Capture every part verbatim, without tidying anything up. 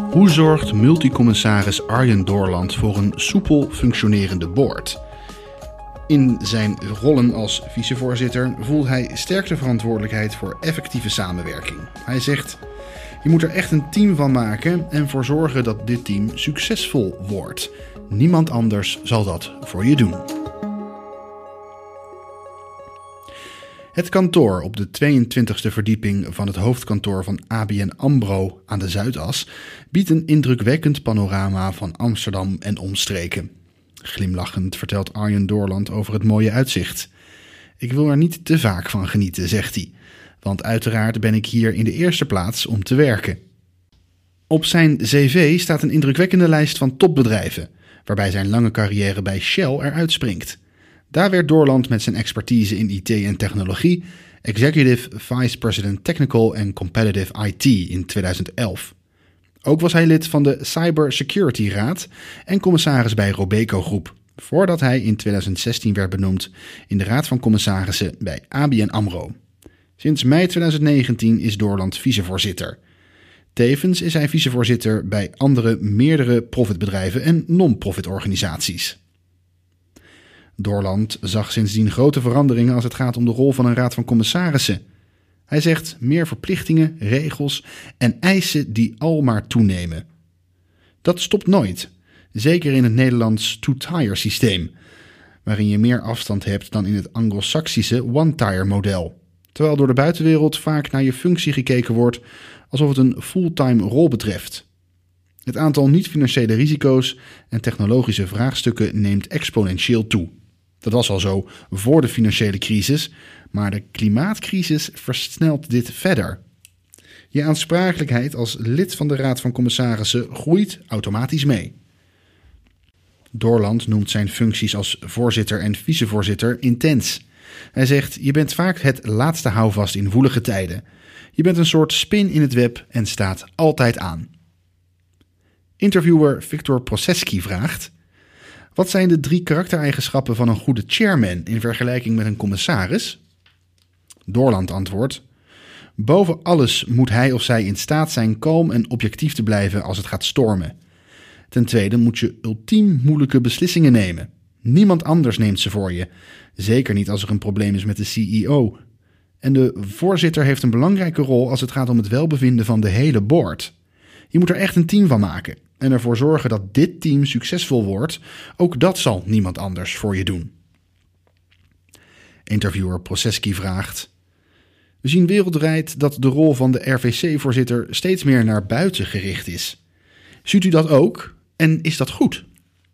Hoe zorgt multicommissaris Arjen Doorland voor een soepel functionerende board? In zijn rollen als vicevoorzitter voelt hij sterk de verantwoordelijkheid voor effectieve samenwerking. Hij zegt: je moet er echt een team van maken en voor zorgen dat dit team succesvol wordt. Niemand anders zal dat voor je doen. Het kantoor op de tweeëntwintigste verdieping van het hoofdkantoor van A B N AMRO aan de Zuidas biedt een indrukwekkend panorama van Amsterdam en omstreken. Glimlachend vertelt Arjen Doorland over het mooie uitzicht. Ik wil er niet te vaak van genieten, zegt hij, want uiteraard ben ik hier in de eerste plaats om te werken. Op zijn cv staat een indrukwekkende lijst van topbedrijven, waarbij zijn lange carrière bij Shell eruit springt. Daar werd Doorland met zijn expertise in I T en technologie Executive Vice President Technical and Competitive I T in tweeduizend elf. Ook was hij lid van de Cyber Security Raad en commissaris bij Robeco Groep, voordat hij in tweeduizend zestien werd benoemd in de Raad van Commissarissen bij A B N AMRO. Sinds mei tweeduizend negentien is Doorland vicevoorzitter. Tevens is hij vicevoorzitter bij andere meerdere profitbedrijven en non-profit organisaties. Doorland zag sindsdien grote veranderingen als het gaat om de rol van een raad van commissarissen. Hij zegt meer verplichtingen, regels en eisen die al maar toenemen. Dat stopt nooit, zeker in het Nederlands two-tier systeem, waarin je meer afstand hebt dan in het Anglo-Saxische one-tier model, terwijl door de buitenwereld vaak naar je functie gekeken wordt alsof het een fulltime rol betreft. Het aantal niet-financiële risico's en technologische vraagstukken neemt exponentieel toe. Dat was al zo voor de financiële crisis, maar de klimaatcrisis versnelt dit verder. Je aansprakelijkheid als lid van de Raad van Commissarissen groeit automatisch mee. Doorland noemt zijn functies als voorzitter en vicevoorzitter intens. Hij zegt: je bent vaak het laatste houvast in woelige tijden. Je bent een soort spin in het web en staat altijd aan. Interviewer Victor Proseski vraagt: wat zijn de drie karaktereigenschappen van een goede chairman in vergelijking met een commissaris? Doorland antwoordt: boven alles moet hij of zij in staat zijn kalm en objectief te blijven als het gaat stormen. Ten tweede moet je ultiem moeilijke beslissingen nemen. Niemand anders neemt ze voor je. Zeker niet als er een probleem is met de C E O. En de voorzitter heeft een belangrijke rol als het gaat om het welbevinden van de hele board. Je moet er echt een team van maken en ervoor zorgen dat dit team succesvol wordt. Ook dat zal niemand anders voor je doen. Interviewer Proseski vraagt: we zien wereldwijd dat de rol van de R V C-voorzitter steeds meer naar buiten gericht is. Ziet u dat ook? En is dat goed?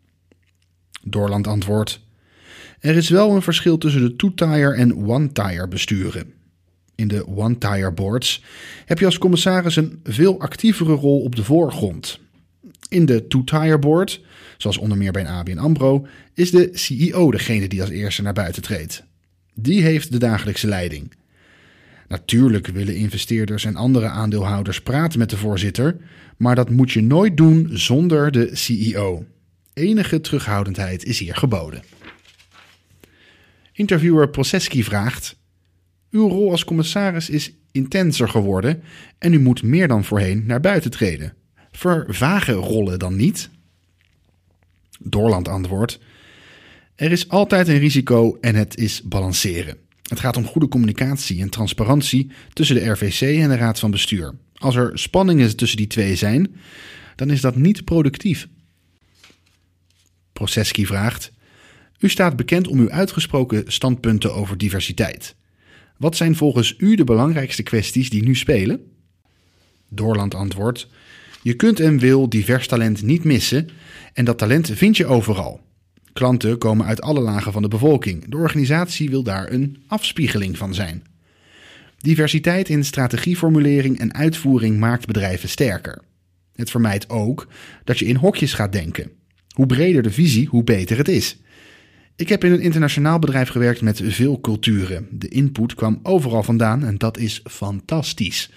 Doorland antwoordt: er is wel een verschil tussen de two-tier en one-tier besturen. In de one-tier boards heb je als commissaris een veel actievere rol op de voorgrond. In de two-tier board, zoals onder meer bij A B N AMRO, is de C E O degene die als eerste naar buiten treedt. Die heeft de dagelijkse leiding. Natuurlijk willen investeerders en andere aandeelhouders praten met de voorzitter, maar dat moet je nooit doen zonder de C E O. Enige terughoudendheid is hier geboden. Interviewer Proseski vraagt: uw rol als commissaris is intenser geworden en u moet meer dan voorheen naar buiten treden. Vervagen rollen dan niet? Doorland antwoordt: er is altijd een risico en het is balanceren. Het gaat om goede communicatie en transparantie tussen de R V C en de Raad van Bestuur. Als er spanningen tussen die twee zijn, dan is dat niet productief. Proseski vraagt: u staat bekend om uw uitgesproken standpunten over diversiteit. Wat zijn volgens u de belangrijkste kwesties die nu spelen? Doorland antwoordt: je kunt en wil divers talent niet missen en dat talent vind je overal. Klanten komen uit alle lagen van de bevolking. De organisatie wil daar een afspiegeling van zijn. Diversiteit in strategieformulering en uitvoering maakt bedrijven sterker. Het vermijdt ook dat je in hokjes gaat denken. Hoe breder de visie, hoe beter het is. Ik heb in een internationaal bedrijf gewerkt met veel culturen. De input kwam overal vandaan en dat is fantastisch.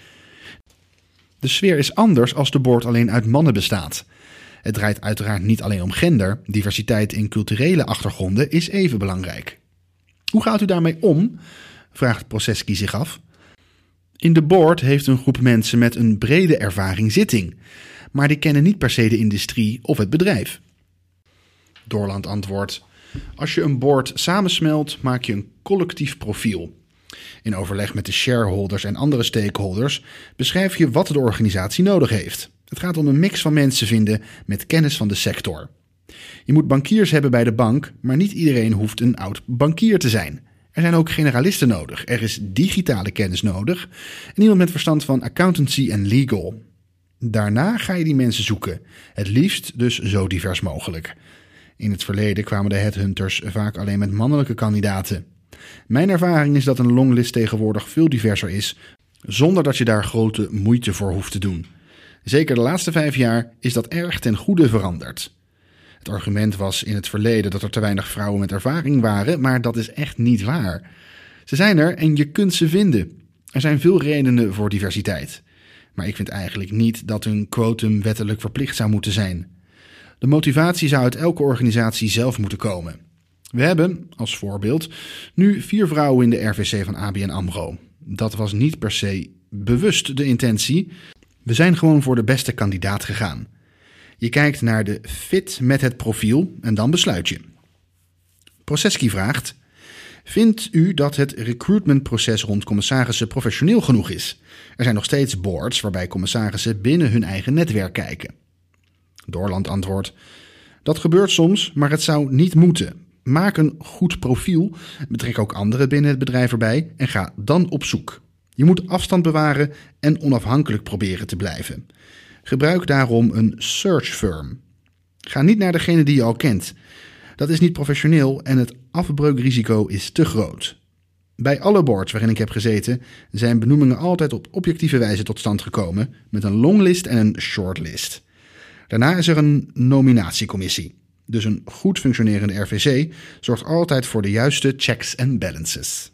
De sfeer is anders als de board alleen uit mannen bestaat. Het draait uiteraard niet alleen om gender. Diversiteit in culturele achtergronden is even belangrijk. Hoe gaat u daarmee om? Vraagt Proseski zich af. In de board heeft een groep mensen met een brede ervaring zitting, maar die kennen niet per se de industrie of het bedrijf. Doorland antwoordt: als je een board samensmelt, maak je een collectief profiel. In overleg met de shareholders en andere stakeholders beschrijf je wat de organisatie nodig heeft. Het gaat om een mix van mensen vinden met kennis van de sector. Je moet bankiers hebben bij de bank, maar niet iedereen hoeft een oud bankier te zijn. Er zijn ook generalisten nodig. Er is digitale kennis nodig en iemand met verstand van accountancy en legal. Daarna ga je die mensen zoeken. Het liefst dus zo divers mogelijk. In het verleden kwamen de headhunters vaak alleen met mannelijke kandidaten. Mijn ervaring is dat een longlist tegenwoordig veel diverser is, zonder dat je daar grote moeite voor hoeft te doen. Zeker de laatste vijf jaar is dat erg ten goede veranderd. Het argument was in het verleden dat er te weinig vrouwen met ervaring waren, maar dat is echt niet waar. Ze zijn er en je kunt ze vinden. Er zijn veel redenen voor diversiteit. Maar ik vind eigenlijk niet dat een quotum wettelijk verplicht zou moeten zijn. De motivatie zou uit elke organisatie zelf moeten komen. We hebben, als voorbeeld, nu vier vrouwen in de R V C van A B N AMRO. Dat was niet per se bewust de intentie. We zijn gewoon voor de beste kandidaat gegaan. Je kijkt naar de fit met het profiel en dan besluit je. Proceski vraagt: vindt u dat het recruitmentproces rond commissarissen professioneel genoeg is? Er zijn nog steeds boards waarbij commissarissen binnen hun eigen netwerk kijken. Doorland antwoordt: dat gebeurt soms, maar het zou niet moeten. Maak een goed profiel, betrek ook anderen binnen het bedrijf erbij en ga dan op zoek. Je moet afstand bewaren en onafhankelijk proberen te blijven. Gebruik daarom een search firm. Ga niet naar degene die je al kent. Dat is niet professioneel en het afbreukrisico is te groot. Bij alle boards waarin ik heb gezeten zijn benoemingen altijd op objectieve wijze tot stand gekomen met een longlist en een shortlist. Daarna is er een nominatiecommissie. Dus een goed functionerende R V C zorgt altijd voor de juiste checks en balances.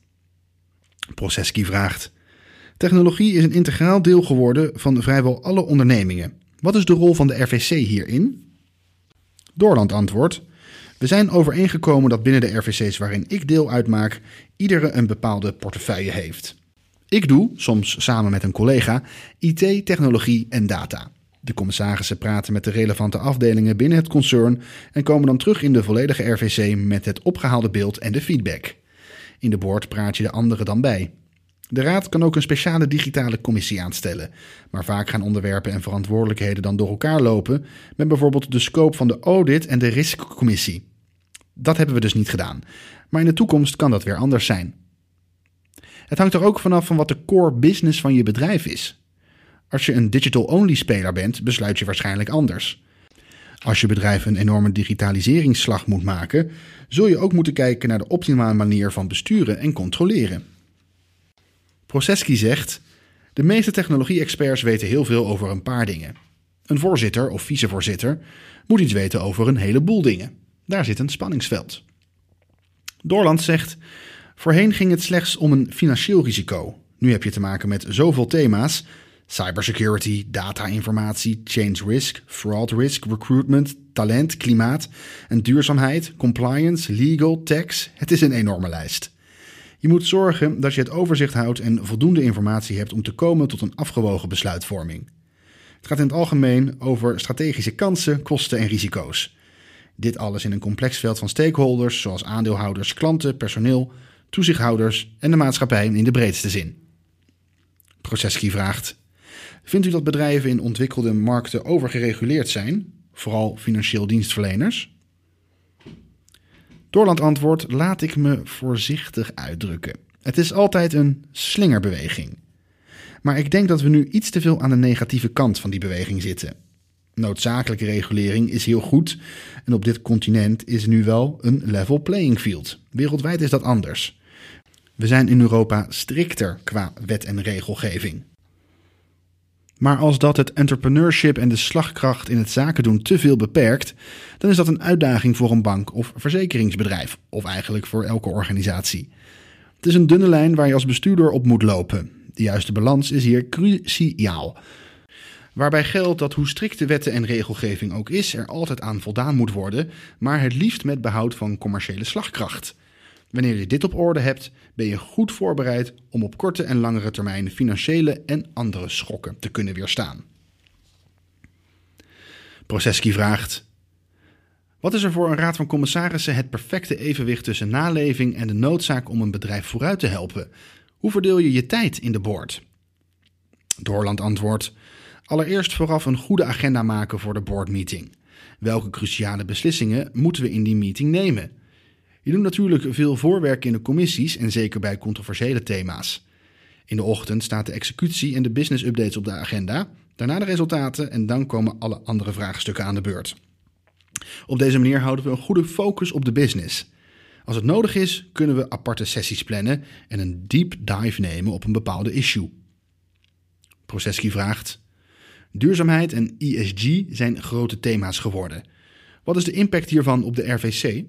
Proceski vraagt: technologie is een integraal deel geworden van vrijwel alle ondernemingen. Wat is de rol van de R V C hierin? Doorland antwoordt: we zijn overeengekomen dat binnen de R V C's waarin ik deel uitmaak, iedere een bepaalde portefeuille heeft. Ik doe, soms samen met een collega, I T, technologie en data. De commissarissen praten met de relevante afdelingen binnen het concern en komen dan terug in de volledige R V C met het opgehaalde beeld en de feedback. In de board praat je de anderen dan bij. De raad kan ook een speciale digitale commissie aanstellen, maar vaak gaan onderwerpen en verantwoordelijkheden dan door elkaar lopen met bijvoorbeeld de scope van de audit en de risicommissie. Dat hebben we dus niet gedaan, maar in de toekomst kan dat weer anders zijn. Het hangt er ook vanaf van wat de core business van je bedrijf is. Als je een digital-only speler bent, besluit je waarschijnlijk anders. Als je bedrijf een enorme digitaliseringsslag moet maken, zul je ook moeten kijken naar de optimale manier van besturen en controleren. Proceski zegt: de meeste technologie-experts weten heel veel over een paar dingen. Een voorzitter of vicevoorzitter moet iets weten over een heleboel dingen. Daar zit een spanningsveld. Doorland zegt: voorheen ging het slechts om een financieel risico. Nu heb je te maken met zoveel thema's: cybersecurity, data-informatie, change risk, fraud risk, recruitment, talent, klimaat en duurzaamheid, compliance, legal, tax. Het is een enorme lijst. Je moet zorgen dat je het overzicht houdt en voldoende informatie hebt om te komen tot een afgewogen besluitvorming. Het gaat in het algemeen over strategische kansen, kosten en risico's. Dit alles in een complex veld van stakeholders zoals aandeelhouders, klanten, personeel, toezichthouders en de maatschappij in de breedste zin. Proceski vraagt: vindt u dat bedrijven in ontwikkelde markten overgereguleerd zijn, vooral financieel dienstverleners? Doorland antwoordt: laat ik me voorzichtig uitdrukken. Het is altijd een slingerbeweging. Maar ik denk dat we nu iets te veel aan de negatieve kant van die beweging zitten. Noodzakelijke regulering is heel goed en op dit continent is nu wel een level playing field. Wereldwijd is dat anders. We zijn in Europa strikter qua wet en regelgeving. Maar als dat het entrepreneurship en de slagkracht in het zaken doen te veel beperkt, dan is dat een uitdaging voor een bank of verzekeringsbedrijf, of eigenlijk voor elke organisatie. Het is een dunne lijn waar je als bestuurder op moet lopen. De juiste balans is hier cruciaal. Waarbij geldt dat hoe strikt de wetten en regelgeving ook is, er altijd aan voldaan moet worden, maar het liefst met behoud van commerciële slagkracht. Wanneer je dit op orde hebt, ben je goed voorbereid om op korte en langere termijn financiële en andere schokken te kunnen weerstaan. Proceski vraagt: wat is er voor een raad van commissarissen het perfecte evenwicht tussen naleving en de noodzaak om een bedrijf vooruit te helpen? Hoe verdeel je je tijd in de board? Doorland antwoordt: allereerst vooraf een goede agenda maken voor de boardmeeting. Welke cruciale beslissingen moeten we in die meeting nemen? Je doet natuurlijk veel voorwerk in de commissies en zeker bij controversiële thema's. In de ochtend staat de executie en de business updates op de agenda, daarna de resultaten en dan komen alle andere vraagstukken aan de beurt. Op deze manier houden we een goede focus op de business. Als het nodig is, kunnen we aparte sessies plannen en een deep dive nemen op een bepaalde issue. Proceski vraagt: duurzaamheid en E S G zijn grote thema's geworden. Wat is de impact hiervan op de R V C?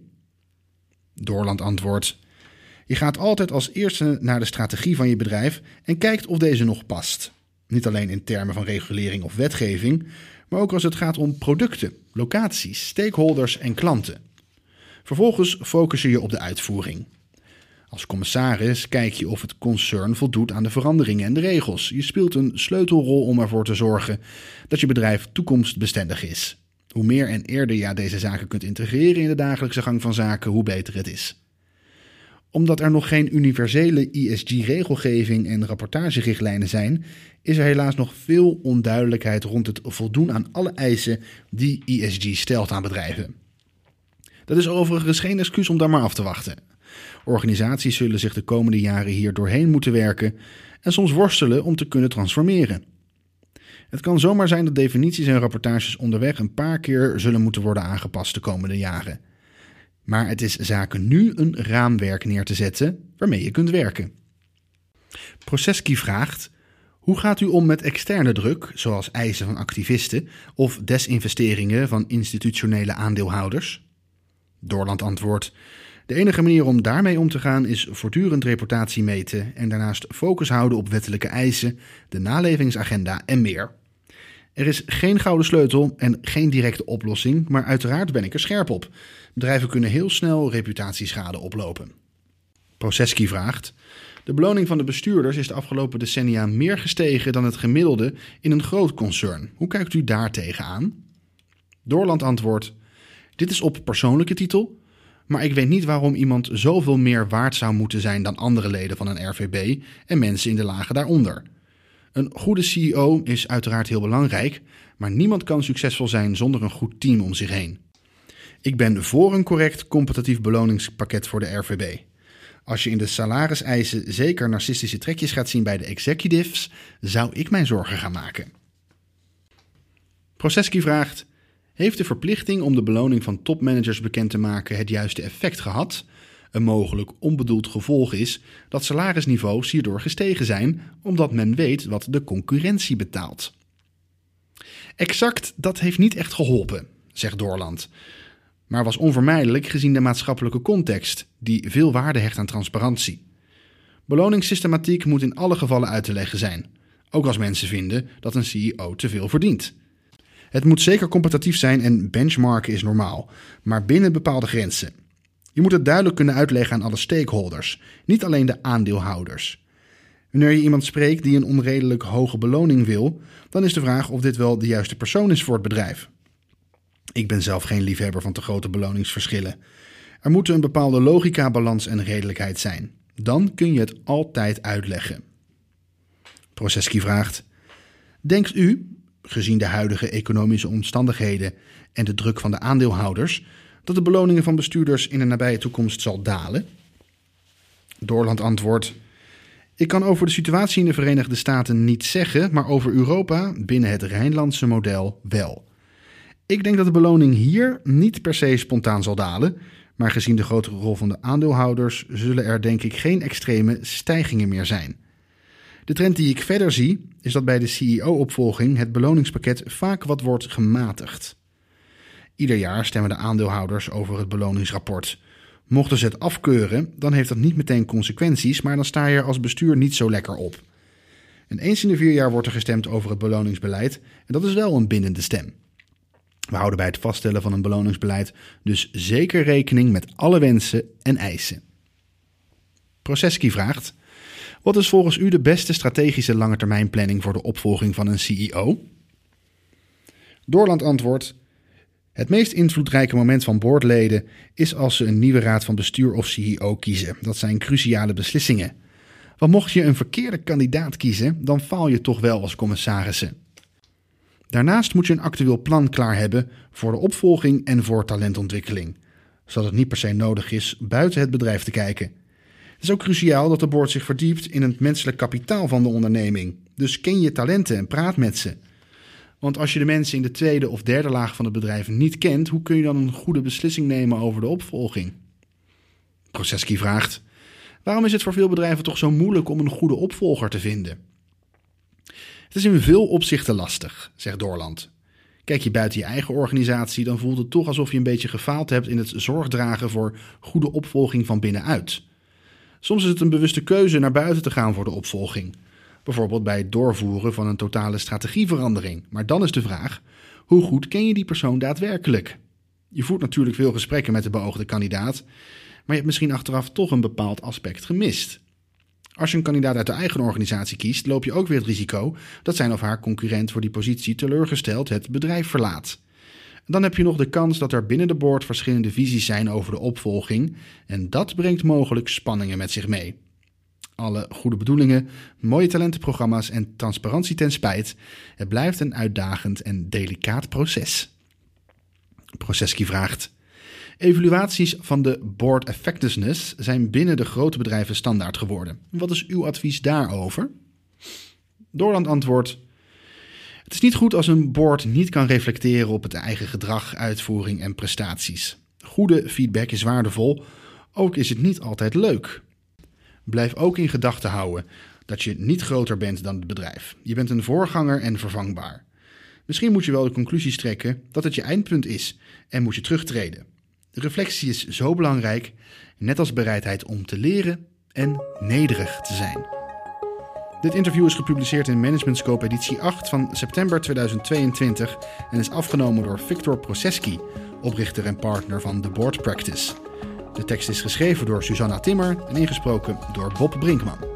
Doorland antwoordt: je gaat altijd als eerste naar de strategie van je bedrijf en kijkt of deze nog past. Niet alleen in termen van regulering of wetgeving, maar ook als het gaat om producten, locaties, stakeholders en klanten. Vervolgens focus je je op de uitvoering. Als commissaris kijk je of het concern voldoet aan de veranderingen en de regels. Je speelt een sleutelrol om ervoor te zorgen dat je bedrijf toekomstbestendig is. Hoe meer en eerder je deze zaken kunt integreren in de dagelijkse gang van zaken, hoe beter het is. Omdat er nog geen universele E S G-regelgeving en rapportagerichtlijnen zijn, is er helaas nog veel onduidelijkheid rond het voldoen aan alle eisen die E S G stelt aan bedrijven. Dat is overigens geen excuus om daar maar af te wachten. Organisaties zullen zich de komende jaren hier doorheen moeten werken en soms worstelen om te kunnen transformeren. Het kan zomaar zijn dat definities en rapportages onderweg een paar keer zullen moeten worden aangepast de komende jaren. Maar het is zaken nu een raamwerk neer te zetten waarmee je kunt werken. Proceski vraagt: hoe gaat u om met externe druk, zoals eisen van activisten of desinvesteringen van institutionele aandeelhouders? Doorland antwoordt: de enige manier om daarmee om te gaan is voortdurend reputatie meten en daarnaast focus houden op wettelijke eisen, de nalevingsagenda en meer. Er is geen gouden sleutel en geen directe oplossing, maar uiteraard ben ik er scherp op. Bedrijven kunnen heel snel reputatieschade oplopen. Proceski vraagt: de beloning van de bestuurders is de afgelopen decennia meer gestegen dan het gemiddelde in een groot concern. Hoe kijkt u daar tegenaan? Doorland antwoordt: dit is op persoonlijke titel, maar ik weet niet waarom iemand zoveel meer waard zou moeten zijn dan andere leden van een R V B en mensen in de lagen daaronder. Een goede C E O is uiteraard heel belangrijk, maar niemand kan succesvol zijn zonder een goed team om zich heen. Ik ben voor een correct competitief beloningspakket voor de R V B. Als je in de salariseisen zeker narcistische trekjes gaat zien bij de executives, zou ik mijn zorgen gaan maken. Proceski vraagt: heeft de verplichting om de beloning van topmanagers bekend te maken het juiste effect gehad? Een mogelijk onbedoeld gevolg is dat salarisniveaus hierdoor gestegen zijn, omdat men weet wat de concurrentie betaalt. Exact, dat heeft niet echt geholpen, zegt Doorland, maar was onvermijdelijk gezien de maatschappelijke context, die veel waarde hecht aan transparantie. Beloningssystematiek moet in alle gevallen uit te leggen zijn, ook als mensen vinden dat een C E O te veel verdient. Het moet zeker competitief zijn en benchmarken is normaal, maar binnen bepaalde grenzen. Je moet het duidelijk kunnen uitleggen aan alle stakeholders, niet alleen de aandeelhouders. Wanneer je iemand spreekt die een onredelijk hoge beloning wil, dan is de vraag of dit wel de juiste persoon is voor het bedrijf. Ik ben zelf geen liefhebber van te grote beloningsverschillen. Er moet een bepaalde logica, balans en redelijkheid zijn. Dan kun je het altijd uitleggen. Proceski vraagt: denkt u, gezien de huidige economische omstandigheden en de druk van de aandeelhouders, dat de beloningen van bestuurders in de nabije toekomst zal dalen? Doorland antwoordt: ik kan over de situatie in de Verenigde Staten niet zeggen, maar over Europa binnen het Rijnlandse model wel. Ik denk dat de beloning hier niet per se spontaan zal dalen, maar gezien de grotere rol van de aandeelhouders zullen er denk ik geen extreme stijgingen meer zijn. De trend die ik verder zie is dat bij de C E O-opvolging het beloningspakket vaak wat wordt gematigd. Ieder jaar stemmen de aandeelhouders over het beloningsrapport. Mochten ze het afkeuren, dan heeft dat niet meteen consequenties, maar dan sta je er als bestuur niet zo lekker op. En eens in de vier jaar wordt er gestemd over het beloningsbeleid en dat is wel een bindende stem. We houden bij het vaststellen van een beloningsbeleid dus zeker rekening met alle wensen en eisen. Proceski vraagt: wat is volgens u de beste strategische langetermijnplanning voor de opvolging van een C E O? Doorland antwoordt: het meest invloedrijke moment van boardleden is als ze een nieuwe raad van bestuur of C E O kiezen. Dat zijn cruciale beslissingen. Want mocht je een verkeerde kandidaat kiezen, dan faal je toch wel als commissarissen. Daarnaast moet je een actueel plan klaar hebben voor de opvolging en voor talentontwikkeling, zodat het niet per se nodig is buiten het bedrijf te kijken. Het is ook cruciaal dat de board zich verdiept in het menselijk kapitaal van de onderneming. Dus ken je talenten en praat met ze. Want als je de mensen in de tweede of derde laag van het bedrijf niet kent, hoe kun je dan een goede beslissing nemen over de opvolging? Proceski vraagt: waarom is het voor veel bedrijven toch zo moeilijk om een goede opvolger te vinden? Het is in veel opzichten lastig, zegt Doorland. Kijk je buiten je eigen organisatie, dan voelt het toch alsof je een beetje gefaald hebt in het zorgdragen voor goede opvolging van binnenuit. Soms is het een bewuste keuze naar buiten te gaan voor de opvolging. Bijvoorbeeld bij het doorvoeren van een totale strategieverandering. Maar dan is de vraag: hoe goed ken je die persoon daadwerkelijk? Je voert natuurlijk veel gesprekken met de beoogde kandidaat, maar je hebt misschien achteraf toch een bepaald aspect gemist. Als je een kandidaat uit de eigen organisatie kiest, loop je ook weer het risico dat zijn of haar concurrent voor die positie teleurgesteld het bedrijf verlaat. Dan heb je nog de kans dat er binnen de board verschillende visies zijn over de opvolging en dat brengt mogelijk spanningen met zich mee. Alle goede bedoelingen, mooie talentenprogramma's en transparantie ten spijt, het blijft een uitdagend en delicaat proces. Proceski vraagt: evaluaties van de board effectiveness zijn binnen de grote bedrijven standaard geworden. Wat is uw advies daarover? Doorland antwoordt: het is niet goed als een board niet kan reflecteren op het eigen gedrag, uitvoering en prestaties. Goede feedback is waardevol, ook is het niet altijd leuk. Blijf ook in gedachten houden dat je niet groter bent dan het bedrijf. Je bent een voorganger en vervangbaar. Misschien moet je wel de conclusies trekken dat het je eindpunt is en moet je terugtreden. De reflectie is zo belangrijk, net als bereidheid om te leren en nederig te zijn. Dit interview is gepubliceerd in Management Scope editie acht van september tweeduizend tweeëntwintig en is afgenomen door Victor Proceski, oprichter en partner van The Board Practice. De tekst is geschreven door Susanna Timmer en ingesproken door Bob Brinkman.